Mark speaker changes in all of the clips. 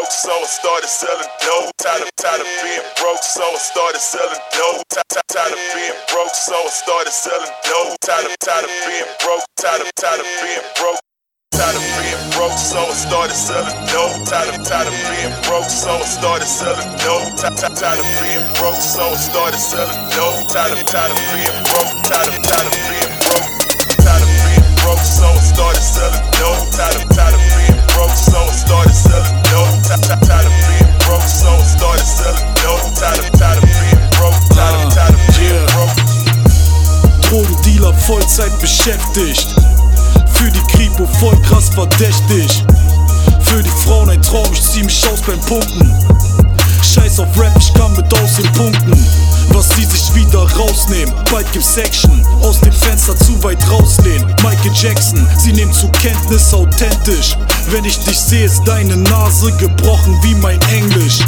Speaker 1: broke, so I started selling dope. Tired of being broke, so I started selling dope. Tired of being broke, so I started selling dope. Tired of being broke, tired of being broke. Tired of being broke, so I started selling dope. Tired of being broke, so I started selling dope. Tired of being broke, so I started selling dope. Tired of being broke, tired of being broke. Tired of being broke, so I started selling dope. Tired of being broke, so I started selling dope. Tired of being broke, so I started selling dope. Tired of being broke, tired of being broke.
Speaker 2: Drogendealer Vollzeit beschäftigt. Für die Kripo voll krass verdächtig. Für die Frauen ein Traum, ich zieh mich aus beim Pumpen. Scheiß auf Rap, ich kann mit Aussehen punkten. Was sie sich wieder rausnehmen, bald gibt's Action. Aus dem Fenster zu weit rauslehnen. Michael Jackson, sie nehmen zur Kenntnis authentisch. Wenn ich dich sehe, ist deine Nase gebrochen wie mein Englisch.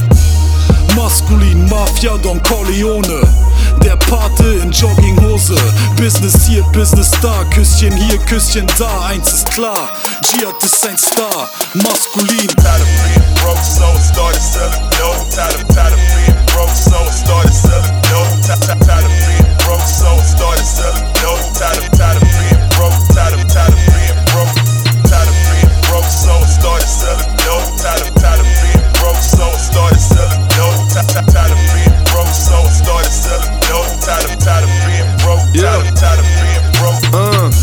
Speaker 2: Maskulin, Mafia, Don Corleone. Der Pate in Jogginghose. Business hier, Business da. Küsschen hier, Küsschen da. Eins ist klar, Jihad ist ein Star. Maskulin.
Speaker 1: Tired of being broke, so I started selling dope. Tired of being broke, so I started selling dope. Tired of being broke, so I started selling dope. Tired of being broke, tired of being broke. Tired of being broke, so I started selling dope. Tired of being broke, so I started selling dope. Tired of being broke, so I started selling dope. Tired of being broke, tired of being broke.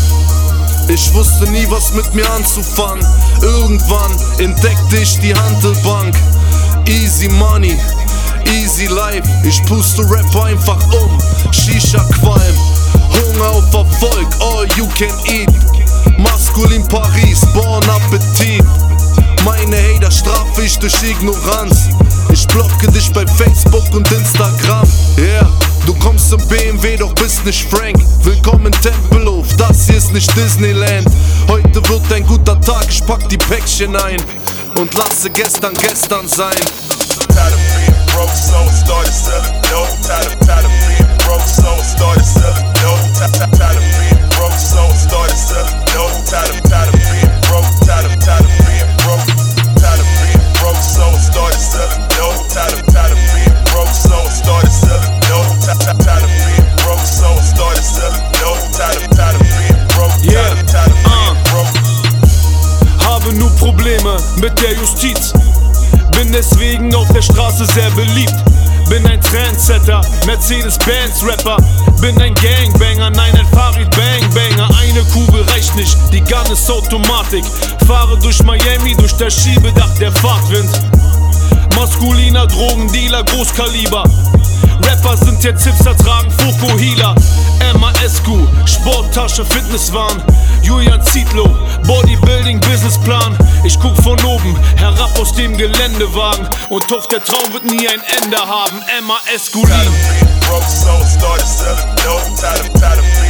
Speaker 3: Ich wusste nie, was mit mir anzufangen. Irgendwann entdeckte ich die Handelbank. Easy Money, easy life. Ich puste Rap einfach um. Shisha-Qualm, Hunger auf Erfolg, all you can eat. Maskulin Paris, Bon Appetit. Meine Hater strafe ich durch Ignoranz. Ich blocke dich bei Facebook und Instagram. Yeah, du kommst im BMW, doch bist nicht Frank. Willkommen in Tempelhof, das hier ist nicht Disneyland. Heute wird ein guter Tag, ich pack die Päckchen ein und lasse gestern gestern sein.
Speaker 1: Tired of being broke, so I started selling dope. Tired of being broke, so I started selling dope. Tired of being broke, so I started selling dope. Tired of being broke, tired of being broke. Tired of being broke, so I started selling dope. Tired of being broke, so I started selling dope. Tired of being broke, so I started selling dope. Tired of being broke, tired of being broke.
Speaker 4: Habe nur Probleme mit der Justiz. Bin deswegen auf der Straße sehr beliebt. Bin ein Trendsetter, Mercedes-Benz-Rapper. Bin ein Gangbanger, nein ein Farid-Bangbanger. Eine Kugel reicht nicht, die Gun ist Automatik. Fahre durch Miami, durch das Schiebedach der Fahrtwind. Maskuliner Drogendealer, Großkaliber. Rapper sind jetzt Hipster, tragen Fokuhila. MASQ, Sporttasche, Fitnesswahn. Julian Zietlow, Bodybuilding, Businessplan. Ich guck von oben herab aus dem Geländewagen und hoffe, der Traum wird nie ein Ende haben. MASQ.
Speaker 1: Tired of being broke, so I started selling dope. Tired of